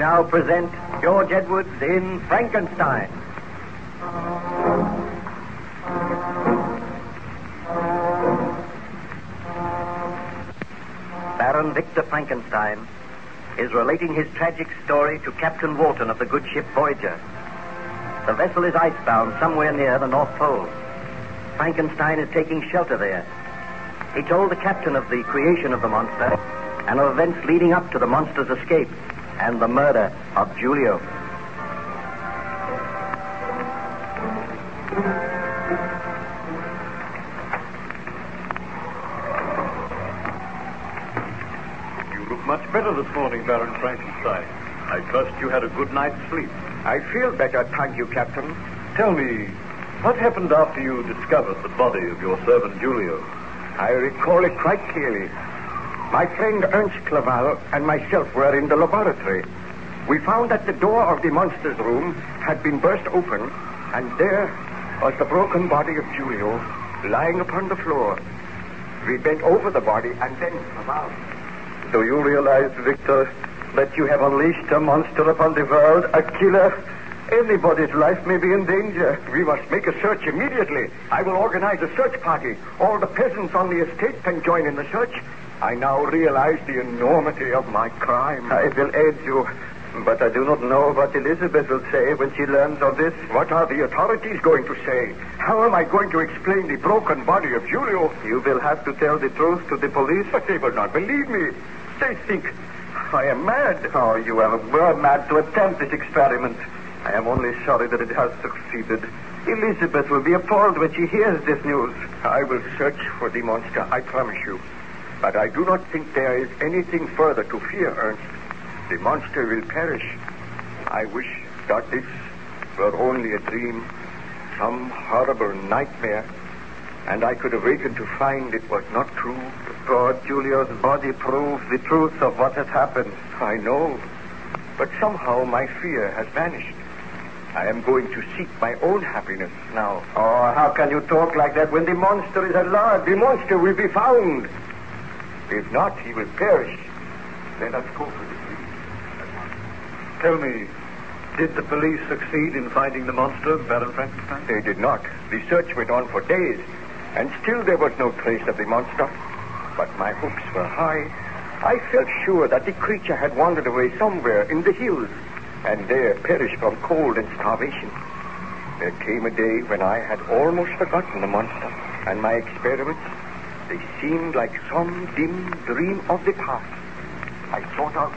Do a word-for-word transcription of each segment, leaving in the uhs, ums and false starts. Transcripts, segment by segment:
now present George Edwards in Frankenstein. Baron Victor Frankenstein is relating his tragic story to Captain Walton of the good ship Voyager. The vessel is icebound somewhere near the North Pole. Frankenstein is taking shelter there. He told the captain of the creation of the monster and of events leading up to the monster's escape and the murder of Julio. You look much better this morning, Baron Frankenstein. I trust you had a good night's sleep. I feel better, thank you, Captain. Tell me, what happened after you discovered the body of your servant Julio? I recall it quite clearly. My friend Ernst Clerval and myself were in the laboratory. We found that the door of the monster's room had been burst open, and there was the broken body of Julio lying upon the floor. We bent over the body and then Clerval. Do you realize, Victor, that you have unleashed a monster upon the world, a killer? Anybody's life may be in danger. We must make a search immediately. I will organize a search party. All the peasants on the estate can join in the search. I now realize the enormity of my crime. I will aid you, but I do not know what Elizabeth will say when she learns of this. What are the authorities going to say? How am I going to explain the broken body of Julio? You will have to tell the truth to the police. But they will not believe me. They think I am mad. Oh, you were mad to attempt this experiment. I am only sorry that it has succeeded. Elizabeth will be appalled when she hears this news. I will search for the monster, I promise you. But I do not think there is anything further to fear, Ernst. The monster will perish. I wish that this were only a dream, some horrible nightmare, and I could awaken to find it was not true. Poor Julio's body proves the truth of what has happened. I know, but somehow my fear has vanished. I am going to seek my own happiness now. Oh, how can you talk like that when the monster is at large? The monster will be found. If not, he will perish. Let us go for the police. Tell me, did the police succeed in finding the monster, Baron Frankenstein? They did not. The search went on for days, and still there was no trace of the monster. But my hopes were high. I felt sure that the creature had wandered away somewhere in the hills, and there perished from cold and starvation. There came a day when I had almost forgotten the monster, and my experiments, they seemed like some dim dream of the past. I sought out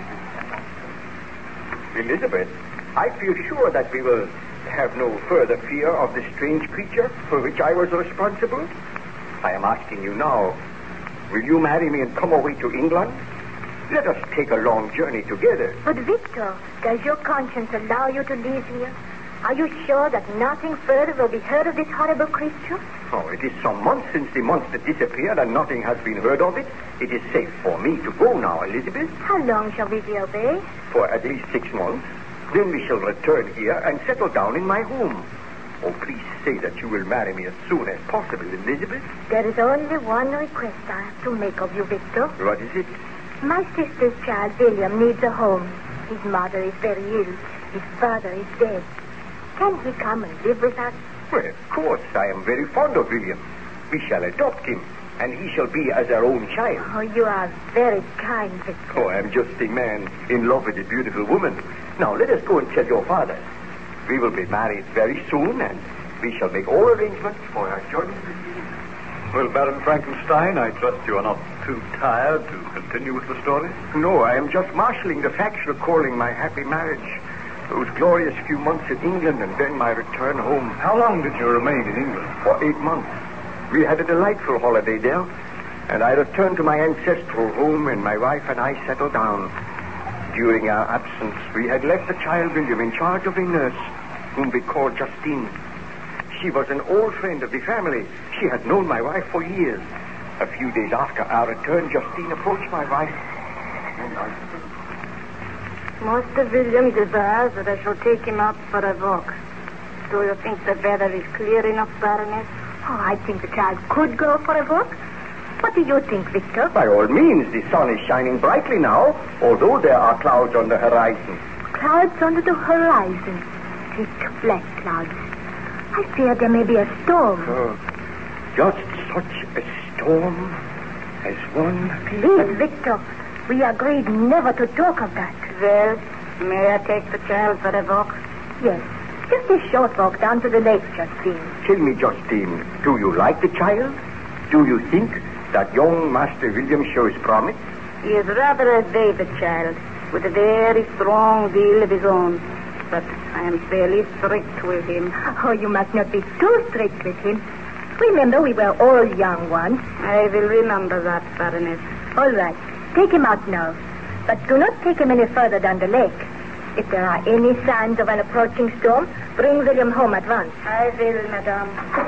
Elizabeth. Elizabeth, I feel sure that we will have no further fear of the strange creature for which I was responsible. I am asking you now, will you marry me and come away to England? Let us take a long journey together. But Victor, does your conscience allow you to leave here? Are you sure that nothing further will be heard of this horrible creature? Oh, it is some months since the monster disappeared and nothing has been heard of it. It is safe for me to go now, Elizabeth. How long shall we be away? For at least six months. Then we shall return here and settle down in my home. Oh, please say that you will marry me as soon as possible, Elizabeth. There is only one request I have to make of you, Victor. What is it? My sister's child, William, needs a home. His mother is very ill. His father is dead. Can he come and live with us? Well, of course. I am very fond of William. We shall adopt him, and he shall be as our own child. Oh, you are very kind, Victor. Oh, I am just a man in love with a beautiful woman. Now, let us go and tell your father. We will be married very soon, and we shall make all arrangements for our journey. Well, Baron Frankenstein, I trust you are not too tired to continue with the story? No, I am just marshalling the facts recalling my happy marriage, those glorious few months in England, and then my return home. How long did you remain in England? For eight months. We had a delightful holiday there, and I returned to my ancestral home, and my wife and I settled down. During our absence, we had left the child William in charge of a nurse, whom we called Justine. She was an old friend of the family. She had known my wife for years. A few days after our return, Justine approached my wife, and I... Master William desires that I shall take him out for a walk. Do you think the weather is clear enough, Baroness? Oh, I think the child could go for a walk. What do you think, Victor? By all means, the sun is shining brightly now, although there are clouds on the horizon. Clouds under the horizon. Thick, black clouds. I fear there may be a storm. Oh, just such a storm as one... Please, Victor, we agreed never to talk of that. Well, may I take the child for a walk? Yes, just a short walk down to the lake, Justine. Tell me, Justine, do you like the child? Do you think that young Master William shows promise? He is rather a David child, with a very strong will of his own. But I am fairly strict with him. Oh, you must not be too strict with him. Remember, we were all young once. I will remember that, Baroness. All right, take him out now. But do not take him any further down the lake. If there are any signs of an approaching storm, bring William home at once. I will, madame.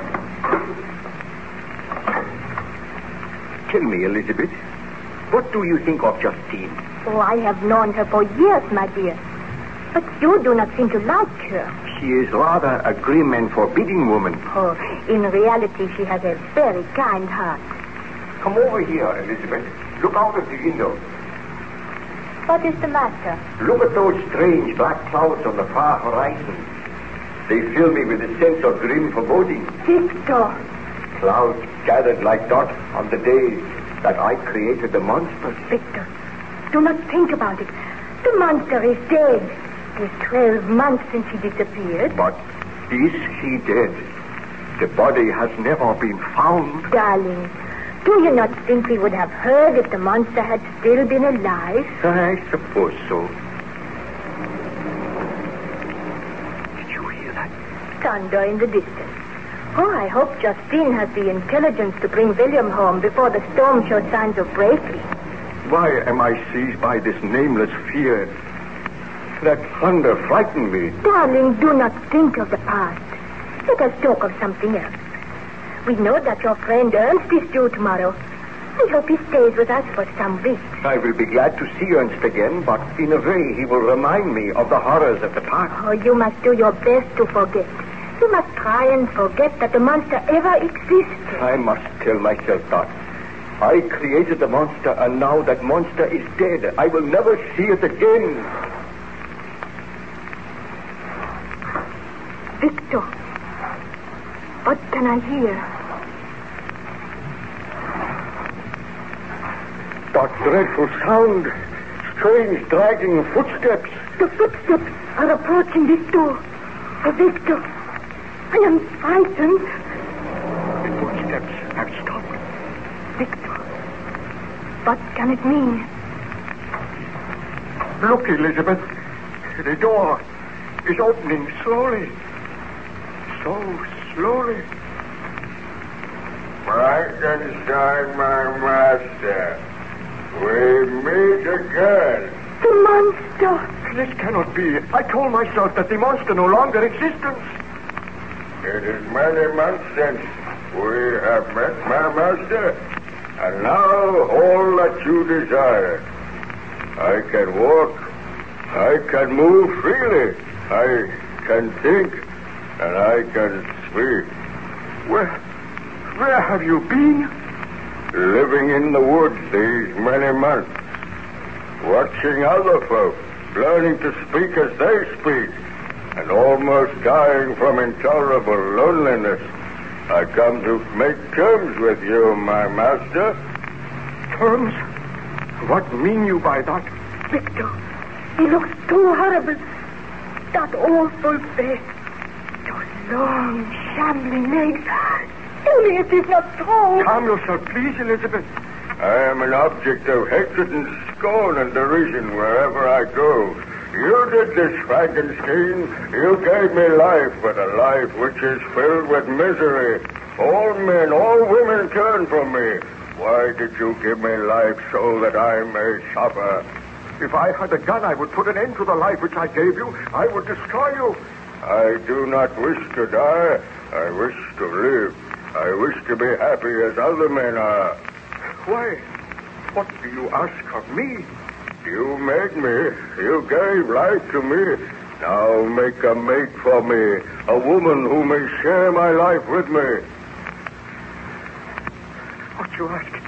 Tell me, Elizabeth, what do you think of Justine? Oh, I have known her for years, my dear. But you do not seem to like her. She is rather a grim and forbidding woman. Oh, in reality, she has a very kind heart. Come over here, Elizabeth. Look out of the window. What is the matter? Look at those strange black clouds on the far horizon. They fill me with a sense of grim foreboding. Victor! Clouds gathered like dust on the day that I created the monster. Victor, do not think about it. The monster is dead. It is twelve months since he disappeared. But is he dead? The body has never been found. Darling, do you not think we would have heard if the monster had still been alive? I suppose so. Did you hear that? Thunder in the distance. Oh, I hope Justine has the intelligence to bring William home before the storm shows signs of breaking. Why am I seized by this nameless fear? That thunder frightened me. Darling, do not think of the past. Let us talk of something else. We know that your friend Ernst is due tomorrow. I hope he stays with us for some weeks. I will be glad to see Ernst again, but in a way he will remind me of the horrors of the past. Oh, you must do your best to forget. You must try and forget that the monster ever existed. I must tell myself that. I created the monster, and now that monster is dead. I will never see it again. Victor, what can I hear? That dreadful sound. Strange dragging footsteps. The footsteps are approaching this door. Oh, Victor, I am frightened. The footsteps have stopped. Victor, what can it mean? Look, Elizabeth. The door is opening slowly. So slowly. Frankenstein, my master. We meet again. The monster. This cannot be. I told myself that the monster no longer exists. It is many months since we have met, my master. And now all that you desire. I can walk. I can move freely. I can think. And I can speak. Where, where have you been? Living in the woods these many months. Watching other folk, learning to speak as they speak, and almost dying from intolerable loneliness. I come to make terms with you, my master. Terms? What mean you by that? Victor, he looks too horrible. That awful face. Long, shambling legs. Tell me it is not so. Calm yourself, please, Elizabeth. I am an object of hatred and scorn and derision wherever I go. You did this, Frankenstein. You gave me life, but a life which is filled with misery. All men, all women turn from me. Why did you give me life so that I may suffer? If I had a gun, I would put an end to the life which I gave you. I would destroy you. I do not wish to die. I wish to live. I wish to be happy as other men are. Why? What do you ask of me? You made me. You gave life to me. Now make a mate for me. A woman who may share my life with me. What you ask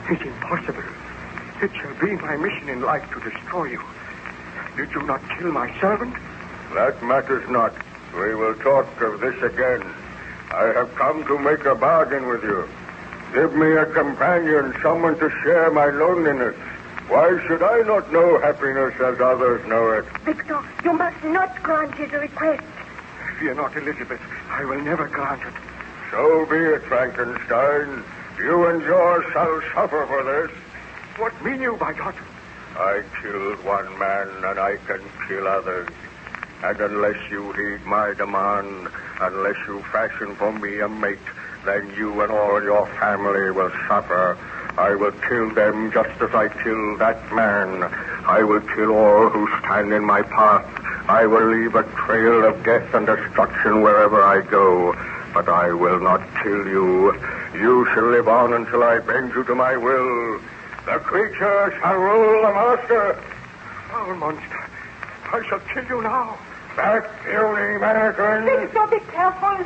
It's impossible. It shall be my mission in life to destroy you. Did you not kill my servant? That matters not. We will talk of this again. I have come to make a bargain with you. Give me a companion, someone to share my loneliness. Why should I not know happiness as others know it? Victor, you must not grant his request. Fear not, Elizabeth. I will never grant it. So be it, Frankenstein. You and yours shall suffer for this. What mean you, by God? I killed one man, and I can kill others. And unless you heed my demand, unless you fashion for me a mate, then you and all your family will suffer. I will kill them just as I killed that man. I will kill all who stand in my path. I will leave a trail of death and destruction wherever I go. But I will not kill you. You shall live on until I bend you to my will. The creature shall rule the master. Foul monster. I shall kill you now. Back, puny mannequin. Victor, be careful.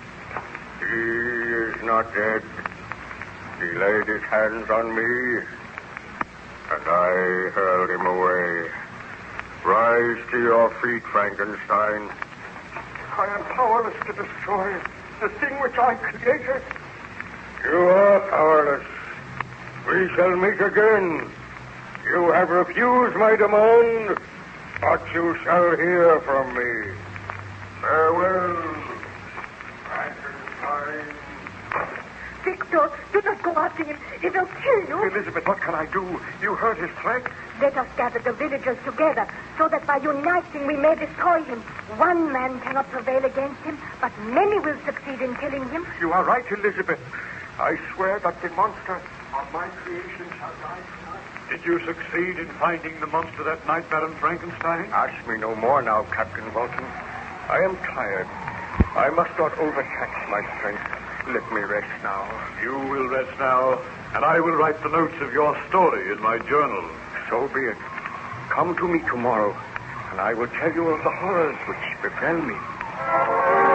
He is not dead. He laid his hands on me, and I hurled him away. Rise to your feet, Frankenstein. I am powerless to destroy the thing which I created. You are powerless. We shall meet again. You have refused my demand, but you shall hear from me. Farewell, Frankenstein. Victor, do not go after him. He will kill you. Elizabeth, what can I do? You heard his threat. Let us gather the villagers together so that by uniting we may destroy him. One man cannot prevail against him, but many will succeed in killing him. You are right, Elizabeth. I swear that the monster of my creation shall die tonight. Did you succeed in finding the monster that night, Baron Frankenstein? Ask me no more now, Captain Walton. I am tired. I must not overtax my strength. Let me rest now. You will rest now, and I will write the notes of your story in my journal. So be it. Come to me tomorrow, and I will tell you of the horrors which befell me.